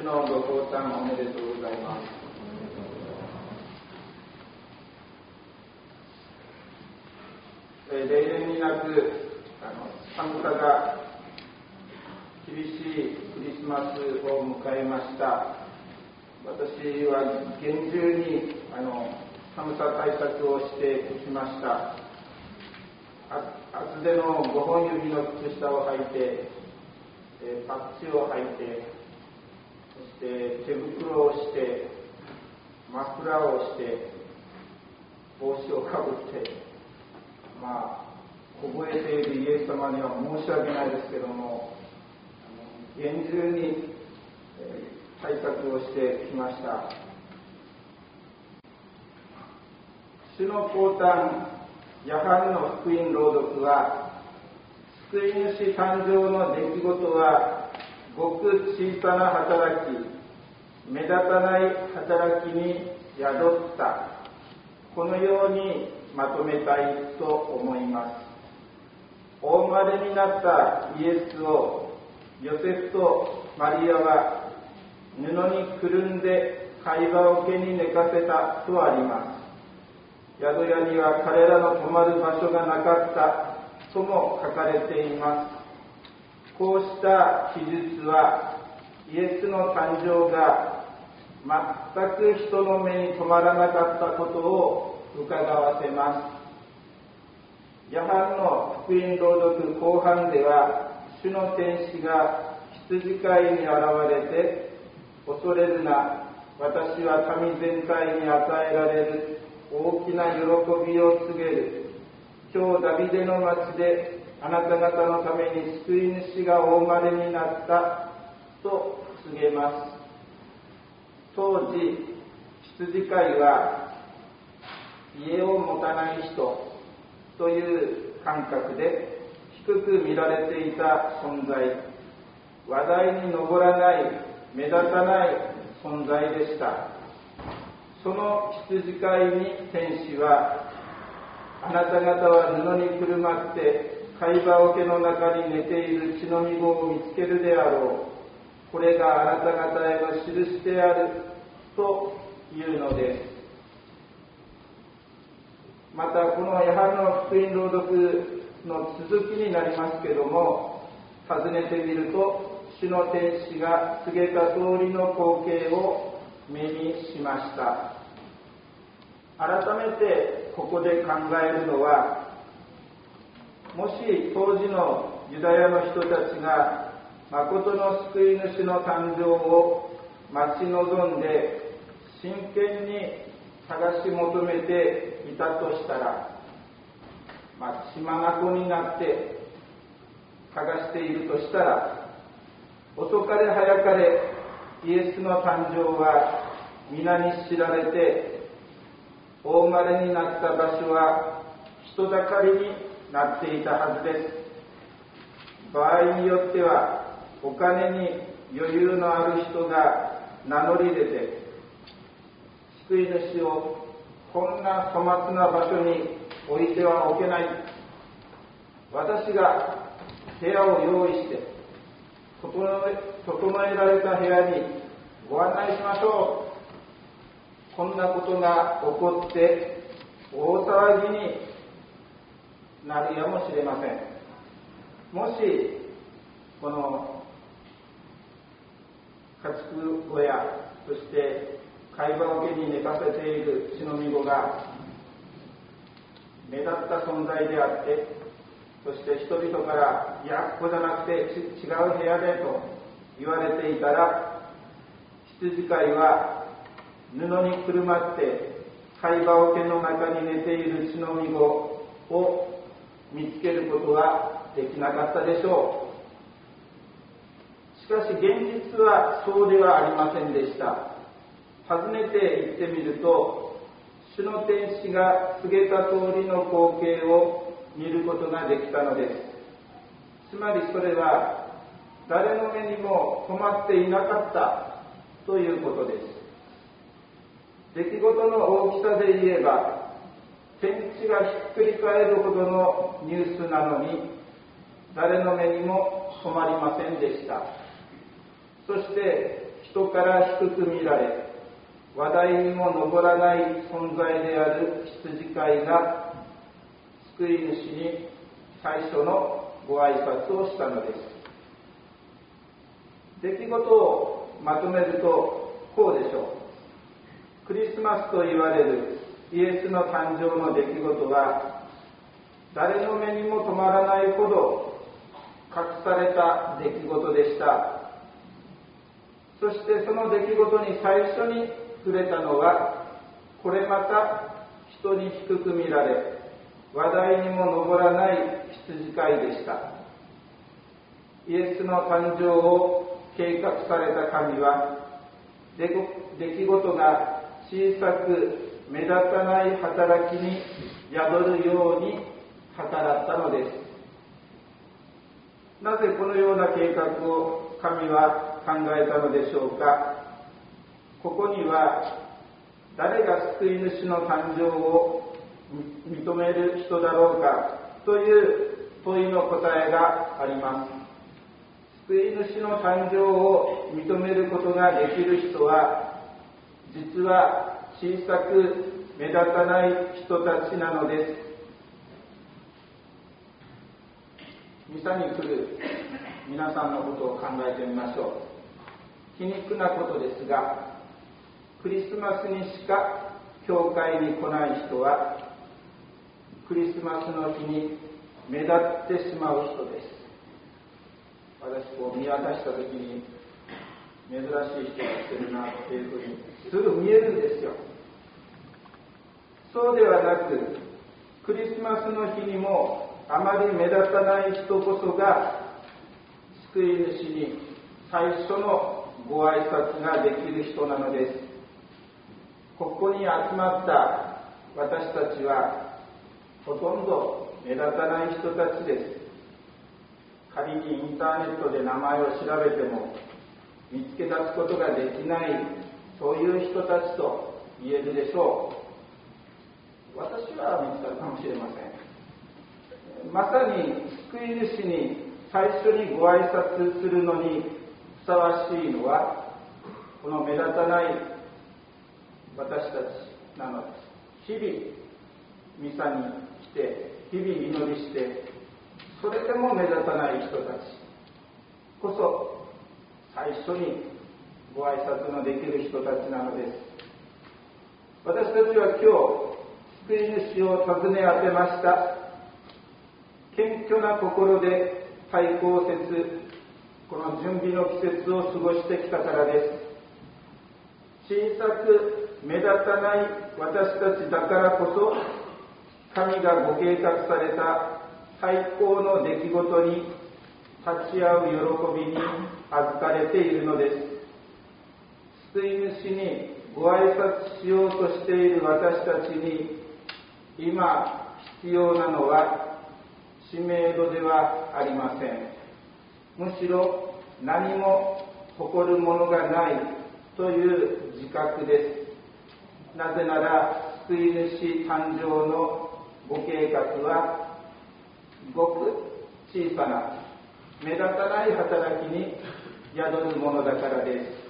のご降誕おめでとうございます。例年になく寒さが厳しいクリスマスを迎えました。私は厳重に寒さ対策をしてきました。厚手の5本指の靴下を履いて、パッチを履いて、そして手袋をして、マフラーをして、帽子をかぶって、凍えているイエス様には申し訳ないですけども、厳重に対策をしてきました。主の降誕ヤハンの福音朗読は、救い主誕生の出来事はごく小さな働き、目立たない働きに宿った、このようにまとめたいと思います。お生まれになったイエスをヨセフとマリアは布にくるんで貝羽桶に寝かせたとあります。宿屋には彼らの泊まる場所がなかったとも書かれています。こうした記述はイエスの誕生が全く人の目に留まらなかったことを伺わせます。ヤハンの福音朗読後半では、主の天使が羊飼いに現れて、恐れるな、私は民全体に与えられる大きな喜びを告げる。今日ダビデの町であなた方のために救い主がお生まれになったと告げます。当時、羊飼いは家を持たない人という感覚で低く見られていた存在、話題に上らない、目立たない存在でした。その羊飼いに天使は、あなた方は布にくるまって貝羽桶の中に寝ている血のみ子を見つけるであろう。これがあなた方への印であるというのです。またこのヤハンの福音朗読の続きになりますけども、尋ねてみると、主の天使が告げた通りの光景を目にしました。改めてここで考えるのは、もし当時のユダヤの人たちが誠の救い主の誕生を待ち望んで真剣に探し求めていたとしたら、血眼になって探しているとしたら、遅かれ早かれイエスの誕生は皆に知られて、お生まれになった場所は人だかりになっていたはずです。場合によってはお金に余裕のある人が名乗り出て、救い主をこんな粗末な場所に置いてはおけない、私が部屋を用意して整えられた部屋にご案内しましょう、こんなことが起こって大騒ぎになるやもしれません。もしこの家畜小屋、そして貝羽桶に寝かせている血のみ子が目立った存在であって、そして人々からいやここじゃなくて違う部屋でと言われていたら、羊飼いは布にくるまって貝羽桶の中に寝ている血のみ子を見つけることはできなかったでしょう。しかし現実はそうではありませんでした。訪ねて行ってみると、主の天使が告げた通りの光景を見ることができたのです。つまりそれは誰の目にも留まっていなかったということです。出来事の大きさで言えば、天地がひっくり返るほどのニュースなのに、誰の目にも留まりませんでした。そして人から低く見られ、話題にも上らない存在である羊飼いが救い主に最初のご挨拶をしたのです。出来事をまとめるとこうでしょう。クリスマスと言われるイエスの誕生の出来事は、誰の目にも止まらないほど隠された出来事でした。そしてその出来事に最初に触れたのは、これまた人に低く見られ、話題にも上らない羊飼いでした。イエスの誕生を計画された神は、出来事が小さく目立たない働きに宿るように計らったのです。なぜこのような計画を神は考えたのでしょうか。ここには、誰が救い主の誕生を認める人だろうかという問いの答えがあります。救い主の誕生を認めることができる人は、実は小さく目立たない人たちなのです。ミサに来る皆さんのことを考えてみましょう。皮肉なことですが、クリスマスにしか教会に来ない人は、クリスマスの日に目立ってしまう人です。私見渡したときに、珍しい人が来てるなっていうふうにすぐ見えるんですよ。そうではなく、クリスマスの日にもあまり目立たない人こそが、救い主に最初のご挨拶ができる人なのです。ここに集まった私たちは、ほとんど目立たない人たちです。仮にインターネットで名前を調べても見つけ出すことができない、そういう人たちと言えるでしょう。私は見つかるかもしれません。まさに救い主に最初にご挨拶するのにふさわしいのは、この目立たない私たちなのです。日々ミサに来て、日々祈りして、それでも目立たない人たちこそ最初にご挨拶のできる人たちなのです。私たちは今日、救い主を訪ね当てました。謙虚な心で対抗せず、この準備の季節を過ごしてきたからです。小さく目立たない私たちだからこそ、神がご計画された最高の出来事に立ち会う喜びに預かれているのです。救い主にご挨拶しようとしている私たちに、今必要なのは知名度ではありません。むしろ何も誇るものがないという自覚です。なぜなら、救い主誕生のご計画はごく小さな目立たない働きに宿るものだからです。